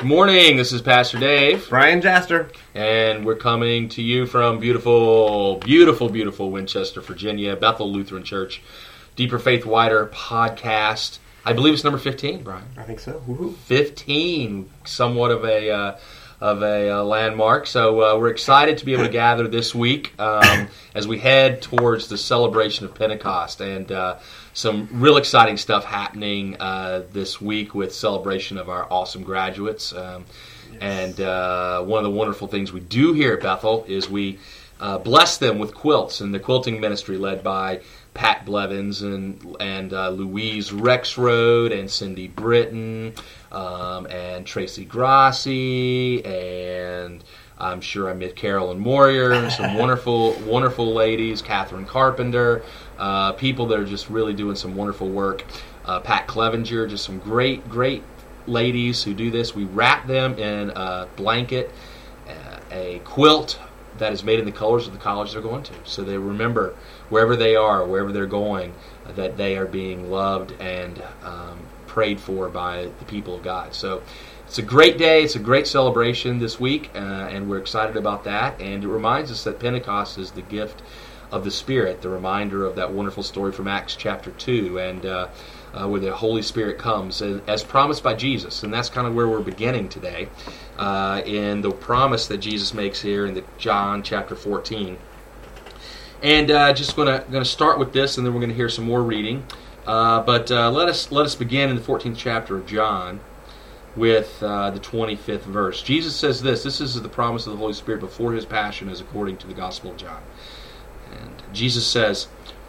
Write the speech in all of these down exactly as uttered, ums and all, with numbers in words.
Good morning, this is Pastor Dave. Brian Jaster. And we're coming to you from beautiful, beautiful, beautiful Winchester, Virginia, Bethel Lutheran Church, Deeper Faith Wider podcast. I believe it's number fifteen, Brian. I think so. Woohoo. fifteen, somewhat of a uh, of a uh, landmark. So uh, we're excited to be able to gather this week um, as we head towards the celebration of Pentecost, and uh, some real exciting stuff happening uh, this week with celebration of our awesome graduates. Um, yes. And uh, one of the wonderful things we do here at Bethel is we uh, bless them with quilts, and the quilting ministry led by Pat Blevins and and uh, Louise Rexroad and Cindy Britton um, and Tracy Grassi, and I'm sure I met Carolyn Moyer, some wonderful, wonderful ladies, Catherine Carpenter, uh, people that are just really doing some wonderful work. Uh, Pat Clevenger, just some great, great ladies who do this. We wrap them in a blanket, uh, a quilt that is made in the colors of the college they're going to. So they remember wherever they are, wherever they're going, uh, that they are being loved and um, prayed for by the people of God. So it's a great day. It's a great celebration this week, uh, and we're excited about that. And it reminds us that Pentecost is the gift of the Spirit, the reminder of that wonderful story from Acts chapter two, and uh, uh, where the Holy Spirit comes, as, as promised by Jesus. And that's kind of where we're beginning today, uh, in the promise that Jesus makes here in the John chapter fourteen. And uh, just going to going to start with this, and then we're going to hear some more reading. Uh, but uh, let us let us begin in the fourteenth chapter of John with uh, the twenty-fifth verse. Jesus says this. This is the promise of the Holy Spirit before His passion, as according to the Gospel of John. And Jesus says,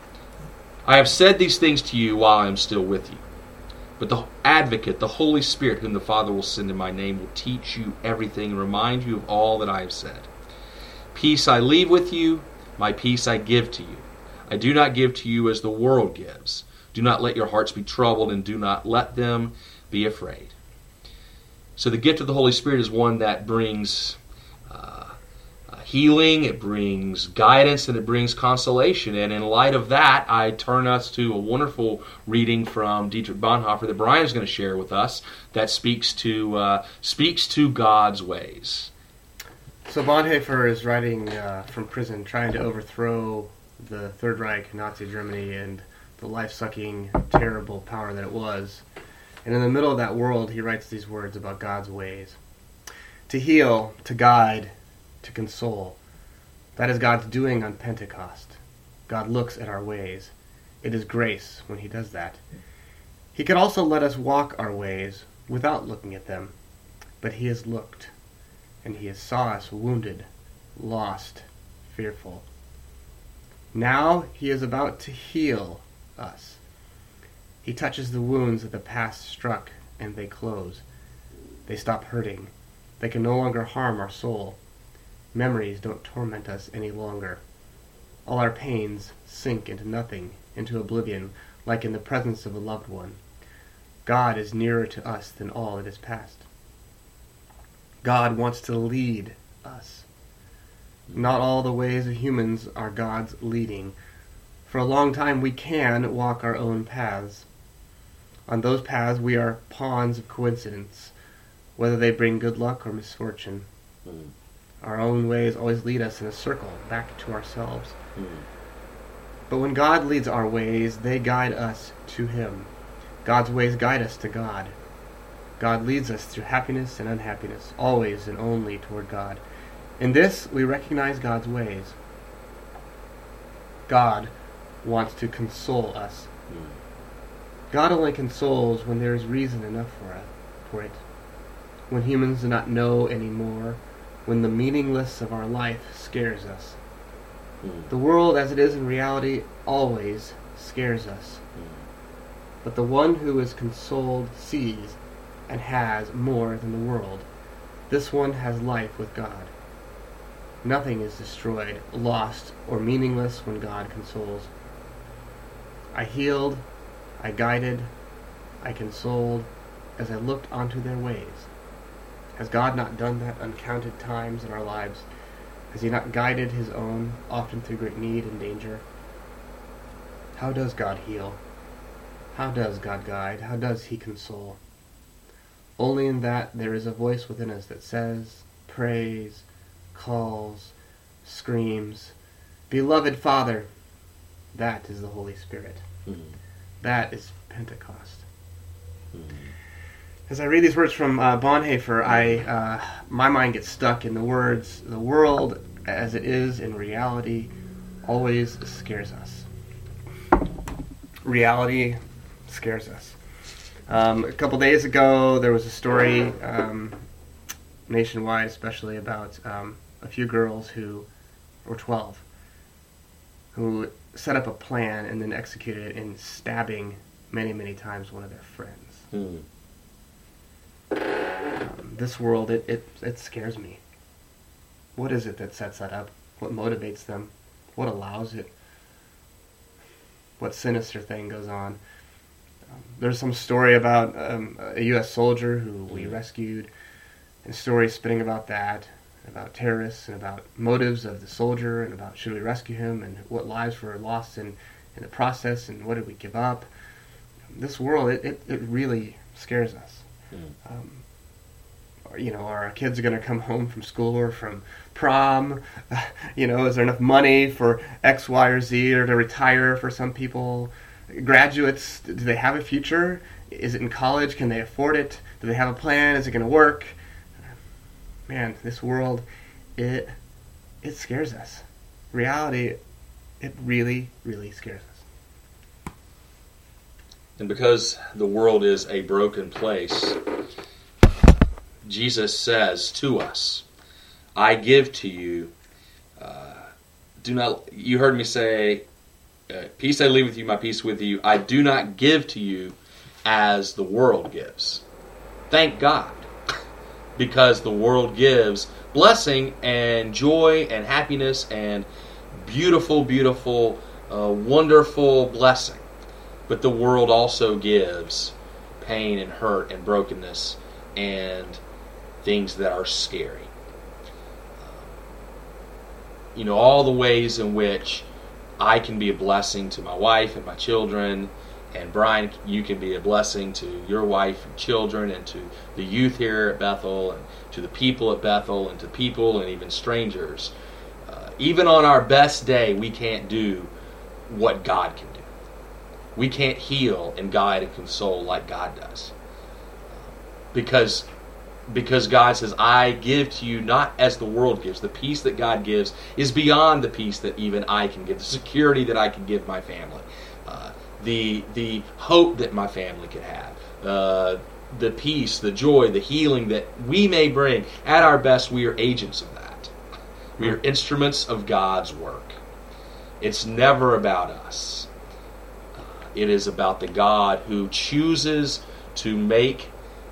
"I have said these things to you while I am still with you. But the Advocate, the Holy Spirit, whom the Father will send in my name, will teach you everything and remind you of all that I have said. Peace I leave with you, my peace I give to you. I do not give to you as the world gives. Do not let your hearts be troubled, and do not let them be afraid." So the gift of the Holy Spirit is one that brings uh, uh, healing, it brings guidance, and it brings consolation. And in light of that, I turn us to a wonderful reading from Dietrich Bonhoeffer that Brian is going to share with us that speaks to uh, speaks to God's ways. So Bonhoeffer is writing uh, from prison, trying to overthrow the Third Reich, Nazi Germany, and the life-sucking, terrible power that it was. And in the middle of that world, he writes these words about God's ways. To heal, to guide, to console. That is God's doing on Pentecost. God looks at our ways. It is grace when He does that. He could also let us walk our ways without looking at them. But He has looked, and He has saw us wounded, lost, fearful. Now He is about to heal us. He touches the wounds that the past struck, and they close. They stop hurting. They can no longer harm our soul. Memories don't torment us any longer. All our pains sink into nothing, into oblivion, like in the presence of a loved one. God is nearer to us than all that is past. God wants to lead us. Not all the ways of humans are God's leading. For a long time we can walk our own paths. On those paths we are pawns of coincidence, whether they bring good luck or misfortune. Mm. Our own ways always lead us in a circle back to ourselves. Mm. But when God leads our ways, they guide us to Him. God's ways guide us to God. God leads us through happiness and unhappiness, always and only toward God. In this, we recognize God's ways. God wants to console us. Mm. God only consoles when there is reason enough for it, for it. When humans do not know anymore, when the meaningless of our life scares us. Mm. The world as it is in reality always scares us. Mm. But the one who is consoled sees and has more than the world. This one has life with God. Nothing is destroyed, lost, or meaningless when God consoles. I healed, I guided, I consoled, as I looked onto their ways. Has God not done that uncounted times in our lives? Has He not guided His own, often through great need and danger? How does God heal? How does God guide? How does He console? Only in that there is a voice within us that says, prays, calls, screams, Beloved Father. That is the Holy Spirit. Mm-hmm. That is Pentecost. Mm-hmm. As I read these words from uh, Bonhoeffer, I uh, my mind gets stuck in the words, the world as it is in reality always scares us. Reality scares us. Um, a couple days ago, there was a story um, nationwide, especially about um, a few girls who were twelve, who set up a plan and then executed it in stabbing many, many times one of their friends. Mm. Um, this world, it, it it scares me. What is it that sets that up? What motivates them? What allows it? What sinister thing goes on? Um, there's some story about um, a U S soldier who we rescued, and stories spinning about that, about terrorists, and about motives of the soldier, and about should we rescue him, and what lives were lost in, in the process, and what did we give up. This world, it, it, it really scares us. Mm. Um, you know, are our kids going to come home from school or from prom? Uh, you know, is there enough money for X, Y, or Z, or to retire for some people? Graduates, do they have a future? Is it in college? Can they afford it? Do they have a plan? Is it going to work? Man, this world, it it scares us. Reality, it really, really scares us. And because the world is a broken place, Jesus says to us, I give to you, uh, do not, you heard me say, uh, peace I leave with you, my peace with you. I do not give to you as the world gives. Thank God, because the world gives blessing and joy and happiness and beautiful, beautiful, uh, wonderful blessing. But the world also gives pain and hurt and brokenness and things that are scary. You know, all the ways in which I can be a blessing to my wife and my children, and Brian, you can be a blessing to your wife and children, and to the youth here at Bethel, and to the people at Bethel, and to people and even strangers. Uh, even on our best day, we can't do what God can do. We can't heal and guide and console like God does. Because Because God says, I give to you not as the world gives. The peace that God gives is beyond the peace that even I can give. The security that I can give my family. Uh, the the hope that my family could have. Uh, the peace, the joy, the healing that we may bring. At our best, we are agents of that. We are instruments of God's work. It's never about us. Uh, it is about the God who chooses to make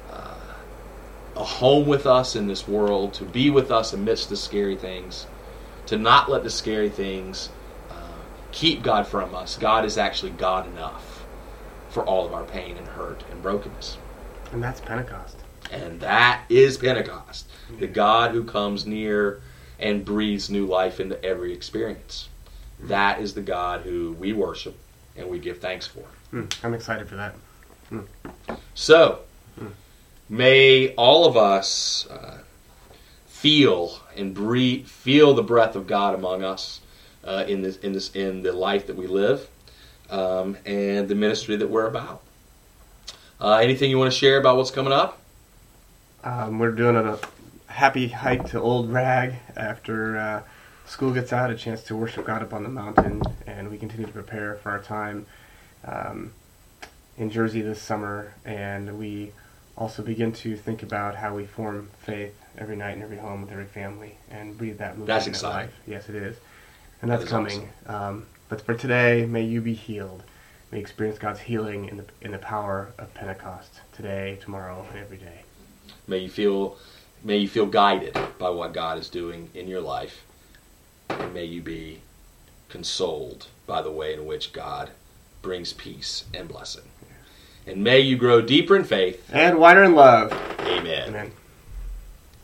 a home with us in this world, to be with us amidst the scary things, to not let the scary things uh, keep God from us. God is actually God enough for all of our pain and hurt and brokenness. And that's Pentecost. And that is Pentecost. The God who comes near and breathes new life into every experience. That is the God who we worship and we give thanks for. Mm, I'm excited for that. Mm. So, may all of us uh, feel and breathe, feel the breath of God among us uh, in this, in this, in the life that we live, um, and the ministry that we're about. Uh, anything you want to share about what's coming up? Um, we're doing a happy hike to Old Rag after uh, school gets out, a chance to worship God up on the mountain, and we continue to prepare for our time um, in Jersey this summer, and we also begin to think about how we form faith every night in every home with every family and breathe that movement that's in exciting. Life. Yes, it is. And that's that coming. Awesome. Um, but for today, may you be healed. May you experience God's healing in the in the power of Pentecost today, tomorrow, and every day. May you feel may you feel guided by what God is doing in your life. And may you be consoled by the way in which God brings peace and blessing. And may you grow deeper in faith. And wider in love. Amen. Amen.